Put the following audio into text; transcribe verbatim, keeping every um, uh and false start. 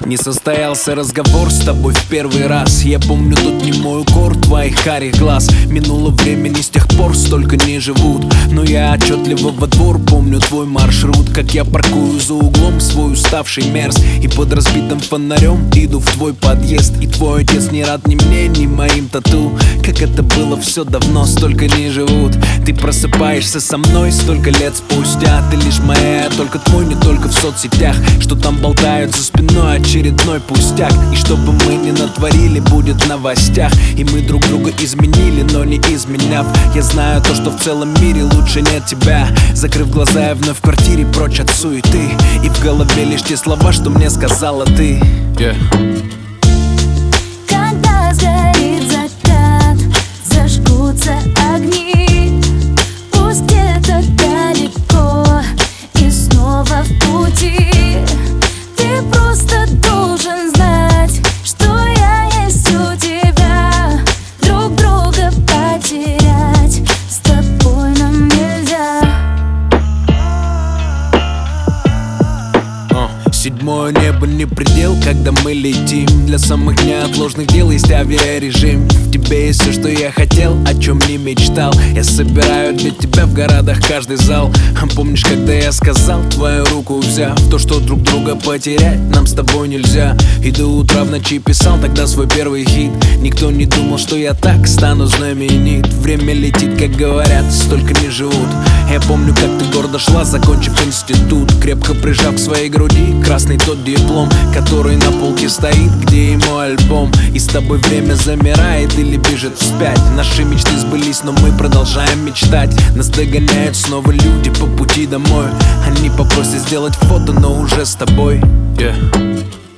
Не состоялся разговор с тобой в первый раз. Я помню тот немой укор твоих карих глаз. Минуло времени, с тех пор столько не живут. Но я отчетливо во двор помню твой маршрут. Как я паркую за углом свой уставший мерз и под разбитым фонарем иду в твой подъезд. И твой отец не рад ни мне, ни моим тату. Как это было все давно, столько не живут. Ты просыпаешься со мной столько лет спустя. Ты лишь моя, только твой, не только в соцсетях. Что там болтают за спиной, очередной пустяк. И что бы мы ни натворили, будет в новостях. И мы друг друга изменили, но не изменяв. Я знаю то, что в целом мире лучше нет тебя. Закрыв глаза, я вновь в квартире прочь от суеты. И в голове лишь те слова, что мне сказала ты. yeah. Когда сгорит закат, зажгутся огни. Пусть где-то далеко и снова в пути. Ты просто должен знать, что я есть у тебя. Друг друга потерять с тобой нам нельзя. Седьмое небо не предел, когда мы летим. Для самых неотложных дел есть авиарежим. В тебе есть все, что я хотел, о чем не мечтал. Я собираю для тебя в городах каждый зал. Помнишь, когда я сказал, твою руку взяв, то, что друг друга потерять нам с тобой нельзя. И до утра в ночи писал тогда свой первый хит. Никто не думал, что я так стану знаменит. Время летит, как говорят, столько не живут. Я помню, как ты гордо шла, закончив институт, крепко прижав к своей груди красный тот диплом, который на полке стоит, где и мой альбом. И с тобой время замирает или бежит вспять. Наши мечты сбылись, но мы продолжаем мечтать. Нас догоняют снова люди по пути домой. Они попросят сделать фото, но уже с тобой. yeah.